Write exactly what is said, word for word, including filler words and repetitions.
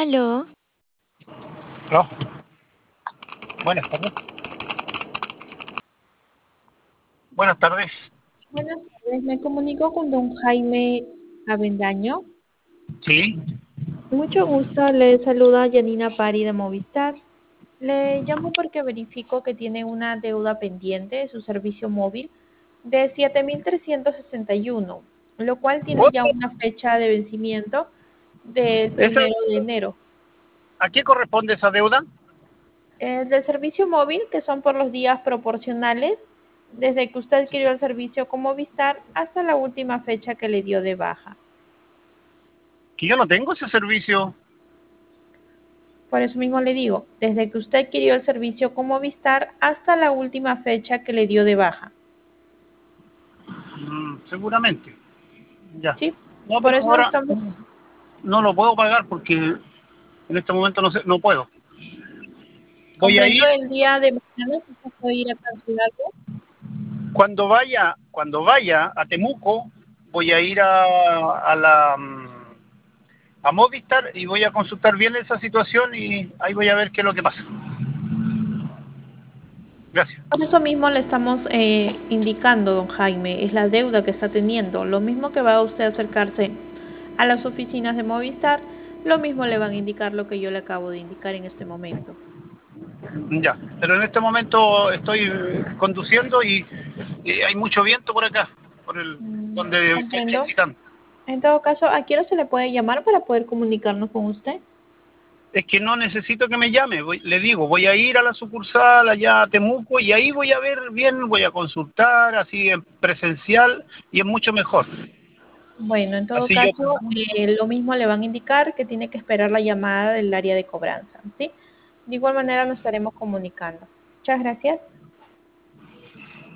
Aló, No, buenas tardes. Buenas tardes. Buenas tardes, me comunico con don Jaime Avendaño. Sí. Mucho gusto, le saluda Yanina Pari de Movistar. Le llamo porque verifico que tiene una deuda pendiente de su servicio móvil de siete mil trescientos sesenta y uno, lo cual tiene ya ¿Otra? una fecha de vencimiento del ¿Esa, primero de enero. ¿A qué corresponde esa deuda? Eh, del servicio móvil, que son por los días proporcionales, desde que usted adquirió el servicio con Movistar hasta la última fecha que le dio de baja. Que yo no tengo ese servicio. Por eso mismo le digo, desde que usted adquirió el servicio con Movistar hasta la última fecha que le dio de baja. Mm, seguramente. Ya. ¿Sí? No, Por pero eso ahora estamos no lo puedo pagar porque en este momento no sé, no puedo. Voy a comprendo ir el día de mañana, si se puede ir a cancelarlo. cuando vaya, cuando vaya a Temuco, voy a ir a, a la mm, a Movistar y voy a consultar bien esa situación y ahí voy a ver qué es lo que pasa. Gracias. Por eso mismo le estamos eh, indicando, don Jaime, es la deuda que está teniendo. Lo mismo que va a usted a acercarse a las oficinas de Movistar, lo mismo le van a indicar lo que yo le acabo de indicar en este momento. Ya, pero en este momento estoy eh, conduciendo y, y hay mucho viento por acá, por el Mm, donde estoy comprendo. transitando. En todo caso, ¿a qué hora se le puede llamar para poder comunicarnos con usted? Es que no necesito que me llame, voy- le digo, voy a ir a la sucursal allá a Temuco y ahí voy a ver bien, voy a consultar así en presencial y es mucho mejor. Bueno, en todo Así yo, caso, eh, lo mismo le van a indicar que tiene que esperar la llamada del área de cobranza, ¿sí? De igual manera nos estaremos comunicando. Muchas gracias.